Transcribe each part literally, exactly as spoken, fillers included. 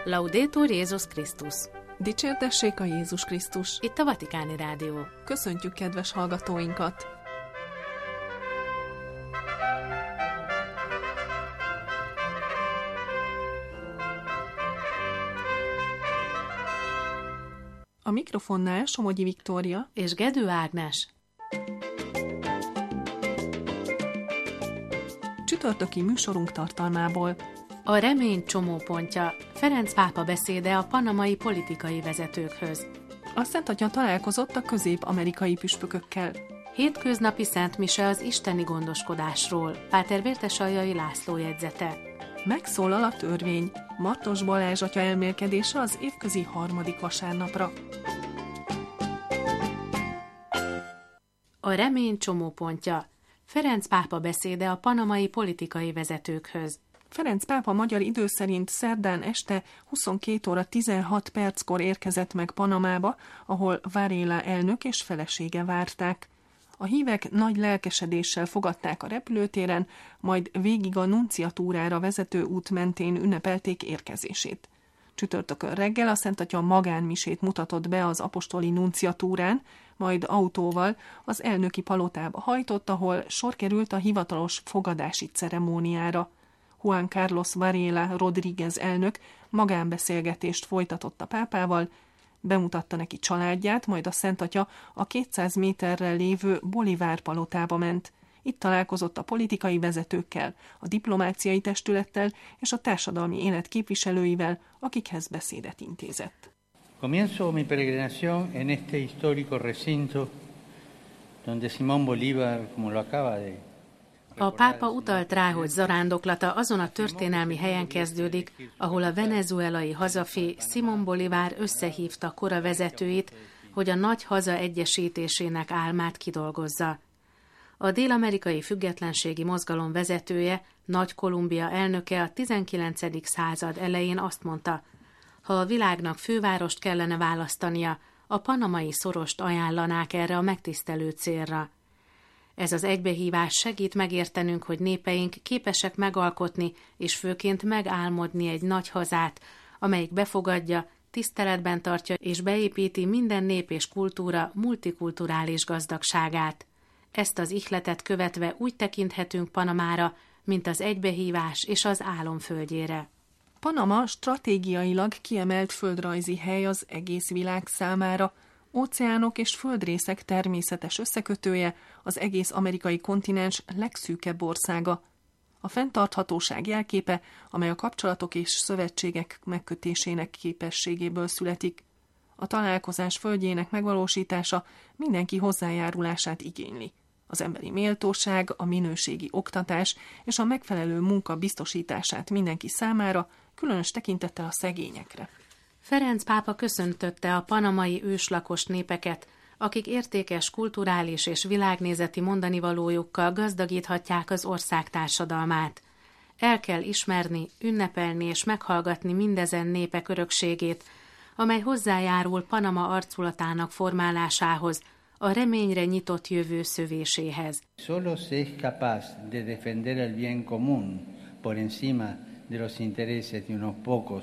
Laudetur Jézus Krisztus! Dicsértessék a Jézus Krisztus! Itt a Vatikáni Rádió. Köszöntjük kedves hallgatóinkat! A mikrofonnál Somogyi Viktória és Gedő Ágnes. Csütörtöki műsorunk tartalmából. A remény csomópontja, Ferenc pápa beszéde a panamai politikai vezetőkhöz. A Szent Atya találkozott a közép-amerikai püspökökkel. Hétköznapi Szent Mise az isteni gondoskodásról, Páter Vértesaljai László jegyzete. Megszólal a törvény, Martos Balázs atya elmélkedése az évközi harmadik vasárnapra. A remény csomópontja, Ferenc pápa beszéde a panamai politikai vezetőkhöz. Ferenc pápa magyar idő szerint szerdán este huszonkét óra tizenhat perckor érkezett meg Panamába, ahol Varela elnök és felesége várták. A hívek nagy lelkesedéssel fogadták a repülőtéren, majd végig a nunciatúrára vezető út mentén ünnepelték érkezését. Csütörtökön reggel a Szent Atya magánmisét mutatott be az apostoli nunciatúrán, majd autóval az elnöki palotába hajtott, ahol sor került a hivatalos fogadási ceremóniára. Juan Carlos Varela Rodríguez elnök magánbeszélgetést folytatott a pápával, bemutatta neki családját, majd a Szent Atya a kétszáz méterrel lévő Bolivár palotába ment. Itt találkozott a politikai vezetőkkel, a diplomáciai testülettel és a társadalmi élet képviselőivel, akikhez beszédet intézett. Comienzo mi peregrinación en este histórico recinto donde Simón Bolívar, como lo acaba de A pápa utalt rá, hogy zarándoklata azon a történelmi helyen kezdődik, ahol a venezuelai hazafi Simón Bolívar összehívta kora vezetőit, hogy a nagy haza egyesítésének álmát kidolgozza. A dél-amerikai függetlenségi mozgalom vezetője, Nagy-Kolumbia elnöke a tizenkilencedik század elején azt mondta, ha a világnak fővárost kellene választania, a panamai szorost ajánlanák erre a megtisztelő célra. Ez az egybehívás segít megértenünk, hogy népeink képesek megalkotni és főként megálmodni egy nagy hazát, amelyik befogadja, tiszteletben tartja és beépíti minden nép és kultúra multikulturális gazdagságát. Ezt az ihletet követve úgy tekinthetünk Panamára, mint az egybehívás és az álom földjére. Panama stratégiailag kiemelt földrajzi hely az egész világ számára, óceánok és földrészek természetes összekötője, az egész amerikai kontinens legszűkebb országa. A fenntarthatóság jelképe, amely a kapcsolatok és szövetségek megkötésének képességéből születik. A találkozás földjének megvalósítása mindenki hozzájárulását igényli. Az emberi méltóság, a minőségi oktatás és a megfelelő munka biztosítását mindenki számára, különös tekintettel a szegényekre. Ferenc pápa köszöntötte a panamai őslakos népeket, akik értékes kulturális és világnézeti mondanivalójukkal gazdagíthatják az ország társadalmát. El kell ismerni, ünnepelni és meghallgatni mindezen népek örökségét, amely hozzájárul Panama arculatának formálásához, a reményre nyitott jövő szövéséhez. Solo se es capaz de defender el bien común por encima de los intereses de unos pocos.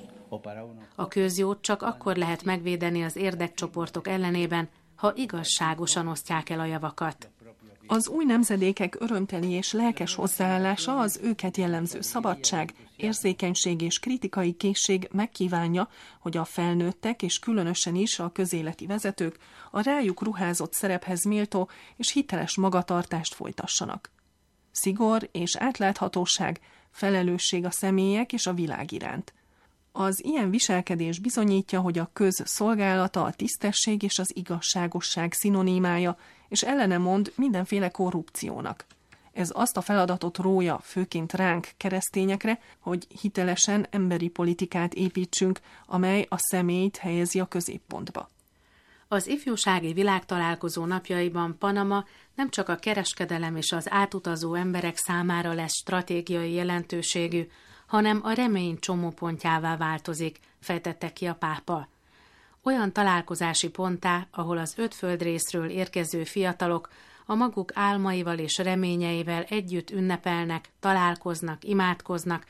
A közjót csak akkor lehet megvédeni az érdekcsoportok ellenében, ha igazságosan osztják el a javakat. Az új nemzedékek örömteli és lelkes hozzáállása, az őket jellemző szabadság, érzékenység és kritikai készség megkívánja, hogy a felnőttek és különösen is a közéleti vezetők a rájuk ruházott szerephez méltó és hiteles magatartást folytassanak. Szigor és átláthatóság, felelősség a személyek és a világ iránt. Az ilyen viselkedés bizonyítja, hogy a köz szolgálata a tisztesség és az igazságosság szinonimája, és ellene mond mindenféle korrupciónak. Ez azt a feladatot rója főként ránk, keresztényekre, hogy hitelesen emberi politikát építsünk, amely a személyt helyezi a középpontba. Az ifjúsági világtalálkozó napjaiban Panama nem csak a kereskedelem és az átutazó emberek számára lesz stratégiai jelentőségű, hanem a remény csomópontjává változik, fejtette ki a pápa. Olyan találkozási ponttá, ahol az öt földrészről érkező fiatalok a maguk álmaival és reményeivel együtt ünnepelnek, találkoznak, imádkoznak,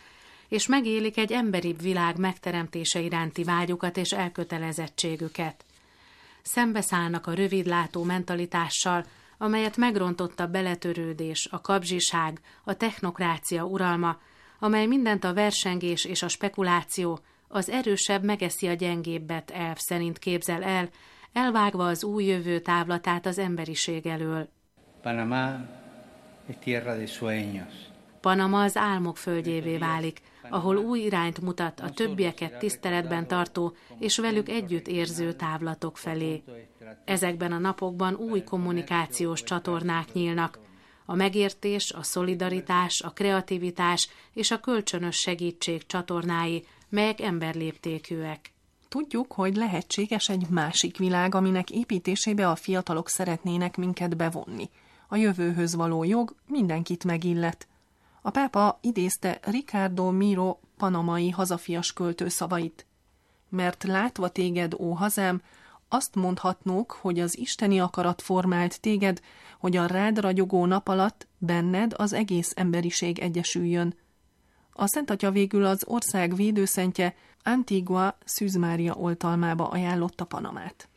és megélik egy emberibb világ megteremtése iránti vágyukat és elkötelezettségüket. Szembeszállnak a rövidlátó mentalitással, amelyet megrontott a beletörődés, a kapzsiság, a technokrácia uralma, amely mindent a versengés és a spekuláció, az erősebb megeszi a gyengébbet elv szerint képzel el, elvágva az új jövő távlatát az emberiség elől. Panamá es tierra de sueños. Panama az álmok földjévé válik, ahol új irányt mutat a többieket tiszteletben tartó és velük együtt érző távlatok felé. Ezekben a napokban új kommunikációs csatornák nyílnak. A megértés, a szolidaritás, a kreativitás és a kölcsönös segítség csatornái, melyek emberléptékűek. Tudjuk, hogy lehetséges egy másik világ, aminek építésébe a fiatalok szeretnének minket bevonni. A jövőhöz való jog mindenkit megillet. A pápa idézte Ricardo Miró panamai hazafias költő szavait. Mert látva téged, ó hazám, azt mondhatnók, hogy az isteni akarat formált téged, hogy a rád ragyogó nap alatt benned az egész emberiség egyesüljön. A Szentatya végül az ország védőszentje Antigua Szűz Mária oltalmába ajánlotta Panamát.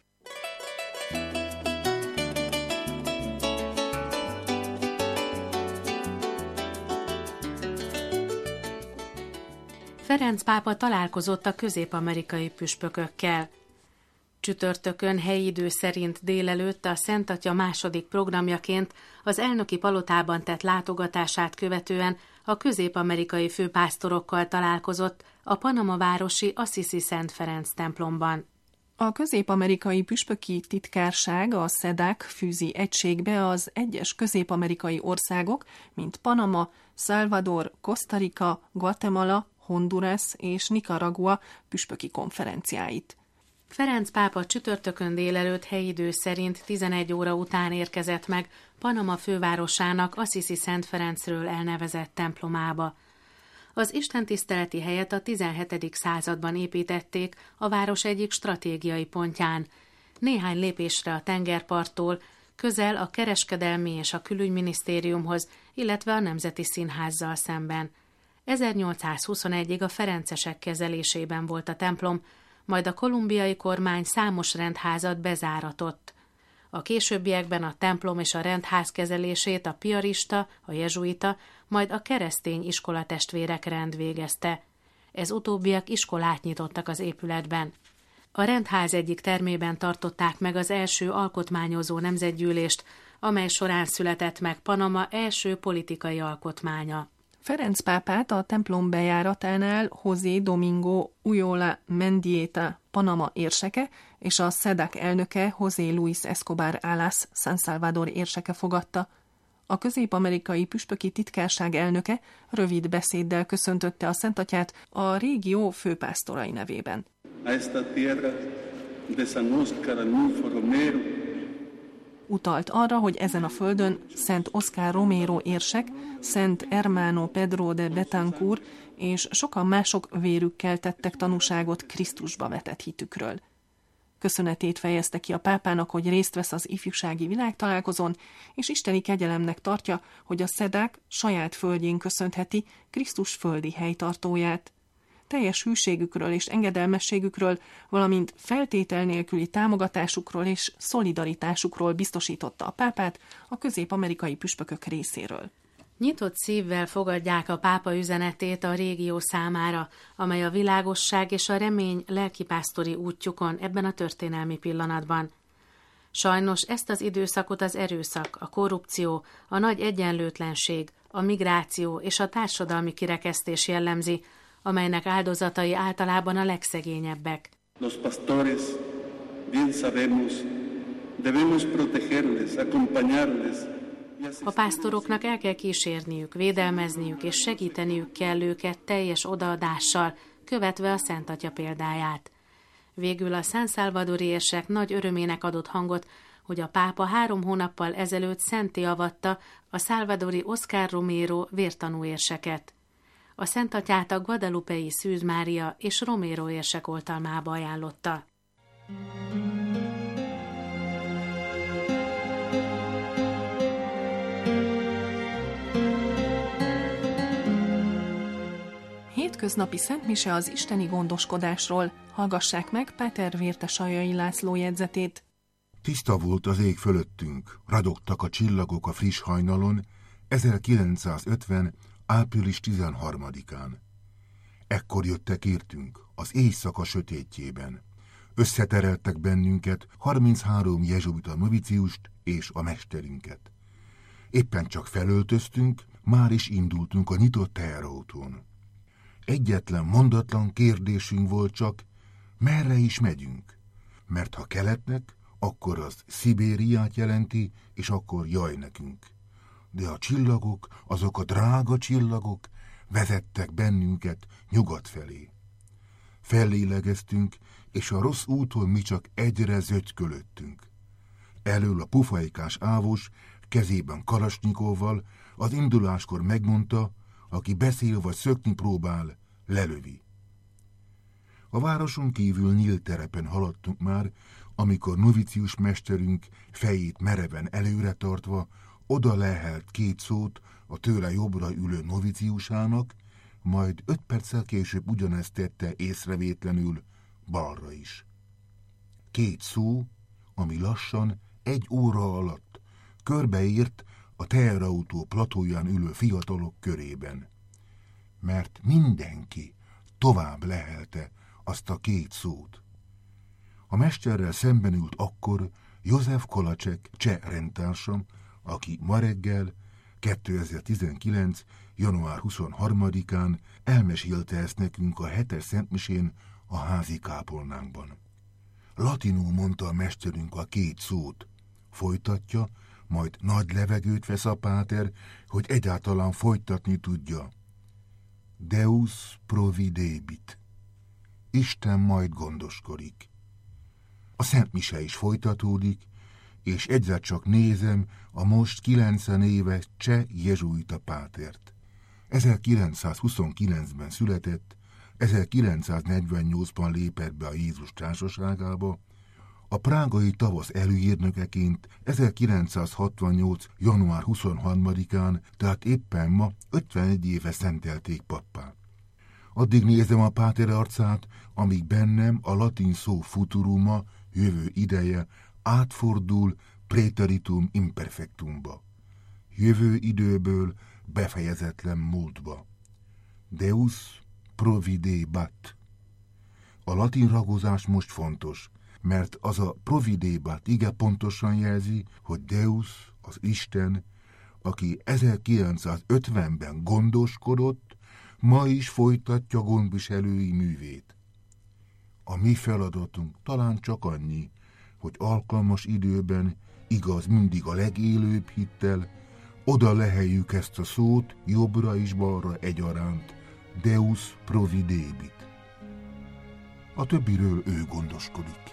Ferenc pápa találkozott a közép-amerikai püspökökkel. Csütörtökön helyi idő szerint délelőtt a Szentatya második programjaként az elnöki palotában tett látogatását követően a közép-amerikai főpásztorokkal találkozott a Panama városi Assisi Szent Ferenc templomban. A közép-amerikai püspöki titkárság, a szedák fűzi egységbe az egyes közép-amerikai országok, mint Panama, Salvador, Costa Rica, Guatemala, Honduras és Nicaragua püspöki konferenciáit. Ferenc pápa csütörtökön délelőtt helyi idő szerint tizenegy óra után érkezett meg Panama fővárosának Assisi Szent Ferencről elnevezett templomába. Az istentiszteleti helyet a tizenhetedik században építették a város egyik stratégiai pontján. Néhány lépésre a tengerparttól, közel a kereskedelmi és a külügyminisztériumhoz, illetve a Nemzeti Színházzal szemben. ezernyolcszázhuszonegyig a ferencesek kezelésében volt a templom, majd a kolumbiai kormány számos rendházat bezáratott. A későbbiekben a templom és a rendház kezelését a piarista, a jezsuita, majd a keresztény iskolatestvérek rend végezte. Ez utóbbiak iskolát nyitottak az épületben. A rendház egyik termében tartották meg az első alkotmányozó nemzetgyűlést, amely során született meg Panama első politikai alkotmánya. Ferenc pápát a templom bejáratánál José Domingo Ulloa Mendieta Panama érseke és a szedák elnöke José Luis Escobar Alas San Salvador érseke fogadta. A közép-amerikai püspöki titkárság elnöke rövid beszéddel köszöntötte a Szentatyát a régió főpásztorai nevében. A esta tierra de San Oscar Arnulfo Romero. Utalt arra, hogy ezen a földön Szent Oscar Romero érsek, Szent Hermano Pedro de Betancourt és sokan mások vérükkel tettek tanúságot Krisztusba vetett hitükről. Köszönetét fejezte ki a pápának, hogy részt vesz az ifjúsági világtalálkozón, és isteni kegyelemnek tartja, hogy a szedák saját földjén köszönheti Krisztus földi helytartóját. Teljes hűségükről és engedelmességükről, valamint feltétel nélküli támogatásukról és szolidaritásukról biztosította a pápát a közép-amerikai püspökök részéről. Nyitott szívvel fogadják a pápa üzenetét a régió számára, amely a világosság és a remény lelkipásztori útjukon ebben a történelmi pillanatban. Sajnos ezt az időszakot az erőszak, a korrupció, a nagy egyenlőtlenség, a migráció és a társadalmi kirekesztés jellemzi, amelynek áldozatai általában a legszegényebbek. Los pastores, bien sabemos, debemos protegerles, acompañarles. A pásztoroknak el kell kísérniük, védelmezniük és segíteniük kell őket teljes odaadással, követve a Szent Atya példáját. Végül a San Salvadori érsek nagy örömének adott hangot, hogy a pápa három hónappal ezelőtt szentté avatta a salvadori Oscar Romero vértanú érseket. A Szent Atyát a guadalupei Szűz Mária és Romero érsek oltalmába ajánlotta. hétköznapi szentmise az isteni gondoskodásról. Hallgassák meg Páter Vértesajai László jegyzetét. Tiszta volt az ég fölöttünk, radogtak a csillagok a friss hajnalon, ezerkilencszázötven. április tizenharmadikán. Ekkor jöttek értünk, az éjszaka sötétjében. Összetereltek bennünket harminchárom jezsuita noviciust és a mesterünket. Éppen csak felöltöztünk, már is indultunk a nyitott teherautón. Egyetlen mondatlan kérdésünk volt csak, merre is megyünk? Mert ha keletnek, akkor az Szibériát jelenti, és akkor jaj nekünk. De a csillagok, azok a drága csillagok vezettek bennünket nyugat felé. Fellélegeztünk, és a rossz úton mi csak egyre zögykölöttünk. Elől a pufajkás ávos, kezében kalasnyikovval, az induláskor megmondta, aki beszél vagy szökni próbál, lelövi. A városon kívül nyílt terepen haladtunk már, amikor novicius mesterünk fejét mereven előre tartva oda lehelt két szót a tőle jobbra ülő noviciusának, majd öt perccel később ugyanezt tette észrevétlenül balra is. Két szó, ami lassan egy óra alatt körbeért a teherautó platóján ülő fiatalok körében. Mert mindenki tovább lehelte azt a két szót. A mesterrel szemben ült akkor József Kolacsek, cseh rendtársam, aki ma reggel, kétezer-tizenkilenc. január huszonharmadikán elmesélte ezt nekünk a hetes szentmisén a házi kápolnánkban. Latinul mondta a mesterünk a két szót, folytatja, majd nagy levegőt vesz a páter, hogy egyáltalán folytatni tudja. Deus providebit. Isten majd gondoskodik. A szentmise is folytatódik, és egyszer csak nézem a most kilencven éves cseh jezsuita pátert. ezerkilencszázhuszonkilencben született, ezerkilencszáznegyvennyolcban lépett be a Jézus társaságába, a prágai tavasz előírnökeként ezerkilencszázhatvannyolc. január huszonharmadikán, tehát éppen ma ötvenegy éve szentelték pappá. Addig nézem a páter arcát, amíg bennem a latin szó futuruma, jövő ideje, átfordul praeteritum imperfectumba. Jövő időből befejezetlen múltba. Deus providebat. A latin ragozás most fontos, mert az a providebat ige pontosan jelzi, hogy Deus, az Isten, aki ezerkilencszázötvenben gondoskodott, ma is folytatja gondviselői művét. A mi feladatunk talán csak annyi, hogy alkalmas időben, igaz mindig a legélőbb hittel, oda leheljük ezt a szót jobbra és balra egyaránt, Deus providebit. A többiről ő gondoskodik.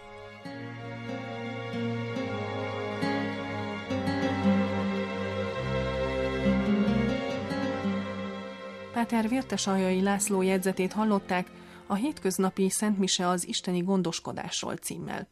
Páter Vértesajai László jegyzetét hallották, a hétköznapi szentmise az isteni gondoskodásról címmel.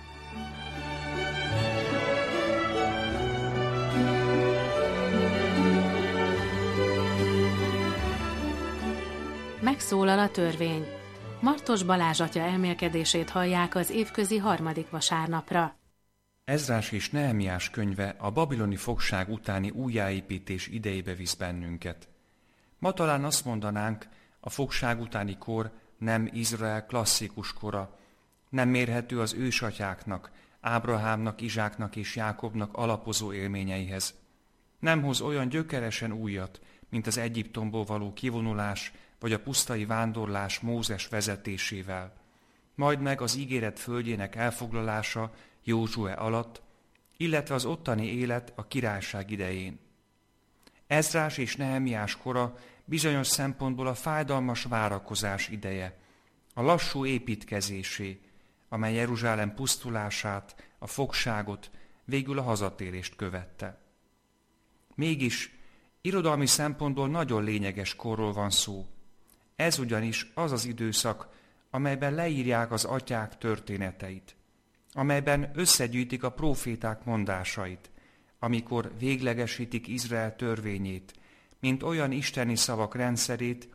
Megszólal a törvény. Martos Balázs atya elmélkedését hallják az évközi harmadik vasárnapra. Ezrás és Nehemiás könyve a babiloni fogság utáni újjáépítés idejébe visz bennünket. Ma talán azt mondanánk, a fogság utáni kor nem Izrael klasszikus kora, nem mérhető az ősatyáknak, Ábrahámnak, Izsáknak és Jákobnak alapozó élményeihez. Nem hoz olyan gyökeresen újat, mint az Egyiptomból való kivonulás vagy a pusztai vándorlás Mózes vezetésével, majd meg az ígéret földjének elfoglalása Józsué alatt, illetve az ottani élet a királyság idején. Ezrás és Nehemiás kora bizonyos szempontból a fájdalmas várakozás ideje, a lassú építkezésé, amely Jeruzsálem pusztulását, a fogságot, végül a hazatérést követte. Mégis irodalmi szempontból nagyon lényeges korról van szó. Ez ugyanis az az időszak, amelyben leírják az atyák történeteit, amelyben összegyűjtik a próféták mondásait, amikor véglegesítik Izrael törvényét, mint olyan isteni szavak rendszerét,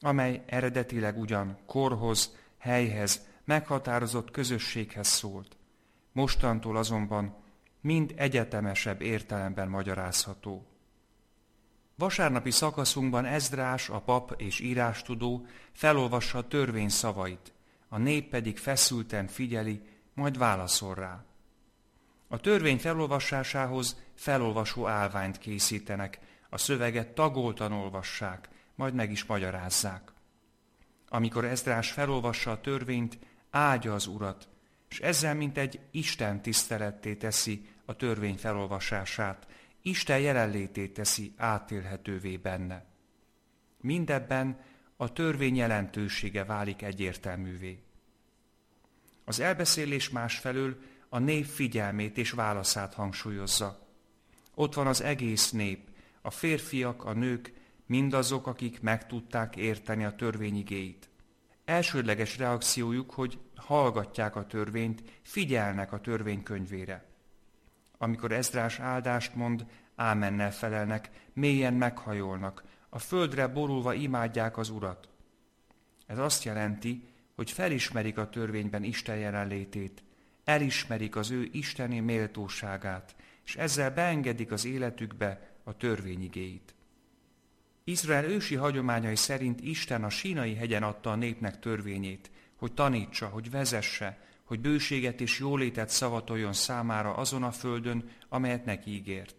amely eredetileg ugyan korhoz, helyhez, meghatározott közösséghez szólt. Mostantól azonban mind egyetemesebb értelemben magyarázható. Vasárnapi szakaszunkban Ezdrás, a pap és írástudó felolvassa a törvény szavait, a nép pedig feszülten figyeli, majd válaszol rá. A törvény felolvasásához felolvasó állványt készítenek, a szöveget tagoltan olvassák, majd meg is magyarázzák. Amikor Ezdrás felolvassa a törvényt, áldja az Urat, és ezzel mint egy Isten tiszteletté teszi a törvény felolvasását, Isten jelenlétét teszi átélhetővé benne. Mindebben a törvény jelentősége válik egyértelművé. Az elbeszélés másfelől a nép figyelmét és válaszát hangsúlyozza. Ott van az egész nép, a férfiak, a nők, mindazok, akik meg tudták érteni a törvény igéit. Elsődleges reakciójuk, hogy hallgatják a törvényt, figyelnek a törvény könyvére. Amikor Ezdrás áldást mond, ámennel felelnek, mélyen meghajolnak, a földre borulva imádják az Urat. Ez azt jelenti, hogy felismerik a törvényben Isten jelenlétét, elismerik az ő isteni méltóságát, és ezzel beengedik az életükbe a törvény igéit. Izrael ősi hagyományai szerint Isten a Sínai hegyen adta a népnek törvényét, hogy tanítsa, hogy vezesse, hogy bőséget és jólétet szavatoljon számára azon a földön, amelyet neki ígért.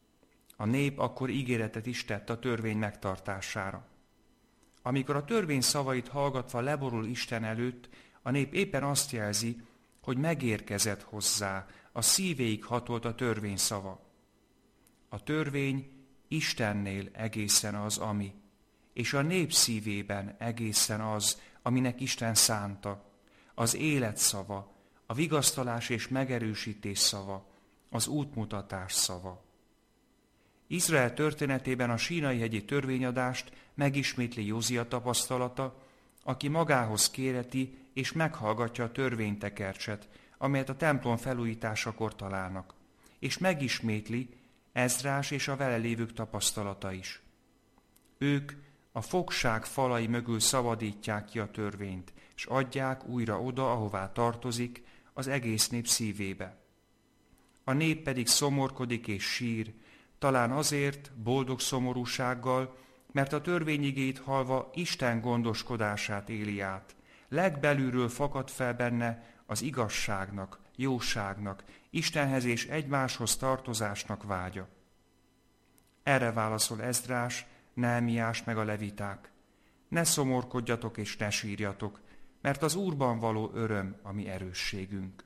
A nép akkor ígéretet is tett a törvény megtartására. Amikor a törvény szavait hallgatva leborul Isten előtt, a nép éppen azt jelzi, hogy megérkezett hozzá, a szívéig hatolt a törvény szava. A törvény Istennél egészen az, ami, és a nép szívében egészen az, aminek Isten szánta, az élet szava, a vigasztalás és megerősítés szava, az útmutatás szava. Izrael történetében a sínai-hegyi törvényadást megismétli Józia tapasztalata, aki magához kéreti és meghallgatja a törvénytekercset, amelyet a templom felújításakor találnak, és megismétli Ezdrás és a vele lévők tapasztalata is. Ők a fogság falai mögül szabadítják ki a törvényt, és adják újra oda, ahová tartozik, az egész nép szívébe. A nép pedig szomorkodik és sír, talán azért boldog szomorúsággal, mert a törvényigét hallva Isten gondoskodását éli át. Legbelülről fakad fel benne az igazságnak, jóságnak, Istenhez és egymáshoz tartozásnak vágya. Erre válaszol Ezdrás, Nehemiás meg a leviták. Ne szomorkodjatok és ne sírjatok, mert az Úrban való öröm a mi erősségünk.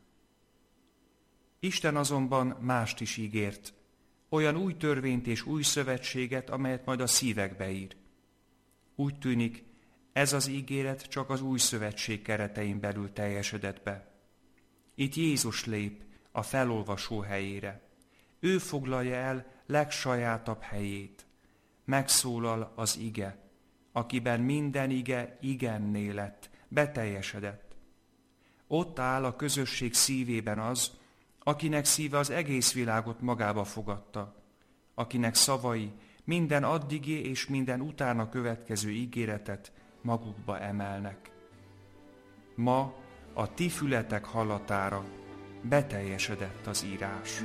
Isten azonban mást is ígért, olyan új törvényt és új szövetséget, amelyet majd a szívekbe ír. Úgy tűnik, ez az ígéret csak az új szövetség keretein belül teljesedett be. Itt Jézus lép a felolvasó helyére. Ő foglalja el legsajátabb helyét. Megszólal az ige, akiben minden ige igenné lett, beteljesedett. Ott áll a közösség szívében az, akinek szíve az egész világot magába fogadta, akinek szavai minden addigi és minden utána következő ígéretet magukba emelnek. Ma a ti fületek hallatára beteljesedett az írás.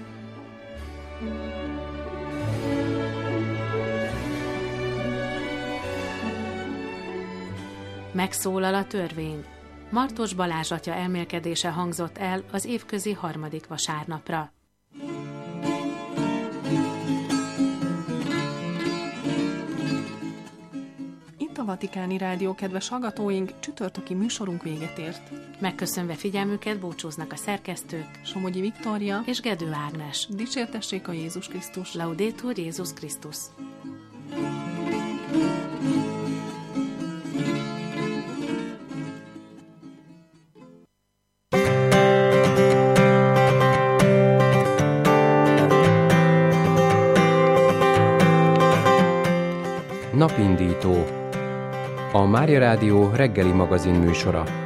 Megszólal a törvény. Martos Balázs atya elmélkedése hangzott el az évközi harmadik vasárnapra. Itt a Vatikáni Rádió, kedves hallgatóink, csütörtöki műsorunk véget ért. Megköszönve figyelmüket búcsúznak a szerkesztők Somogyi Viktória és Gedő Ágnes. Dicsértessék a Jézus Krisztus! Laudetur Jézus Krisztus! Napindító. A Mária Rádió reggeli magazin műsora.